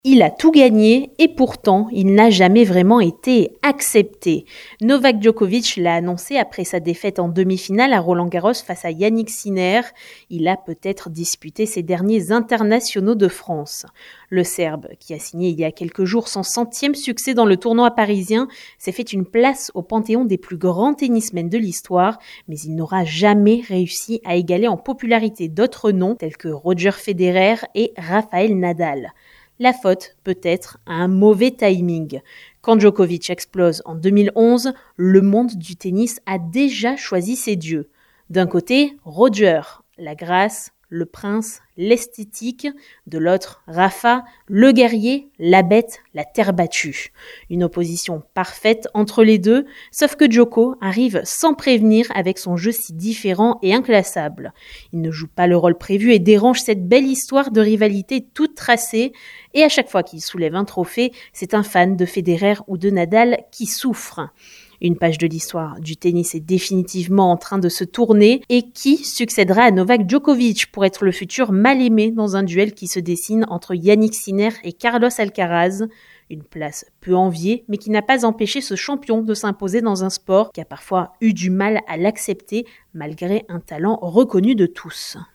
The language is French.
Il a tout gagné et pourtant, il n'a jamais vraiment été accepté. Novak Djokovic l'a annoncé après sa défaite en demi-finale à Roland-Garros face à Yannick Sinner. Il a peut-être disputé ses derniers internationaux de France. Le Serbe, qui a signé il y a quelques jours son 100e succès dans le tournoi parisien, s'est fait une place au panthéon des plus grands tennismen de l'histoire, mais il n'aura jamais réussi à égaler en popularité d'autres noms tels que Roger Federer et Rafael Nadal. La faute, peut-être, à un mauvais timing. Quand Djokovic explose en 2011, le monde du tennis a déjà choisi ses dieux. D'un côté, Roger, la grâce, le prince, l'esthétique. De l'autre, Rafa, le guerrier, la bête, la terre battue. Une opposition parfaite entre les deux, sauf que Djoko arrive sans prévenir avec son jeu si différent et inclassable. Il ne joue pas le rôle prévu et dérange cette belle histoire de rivalité toute tracée. Et à chaque fois qu'il soulève un trophée, c'est un fan de Federer ou de Nadal qui souffre. Une page de l'histoire du tennis est définitivement en train de se tourner. Et qui succédera à Novak Djokovic pour être le futur mal-aimé dans un duel qui se dessine entre Yannick Sinner et Carlos Alcaraz? Une place peu enviée, mais qui n'a pas empêché ce champion de s'imposer dans un sport qui a parfois eu du mal à l'accepter malgré un talent reconnu de tous.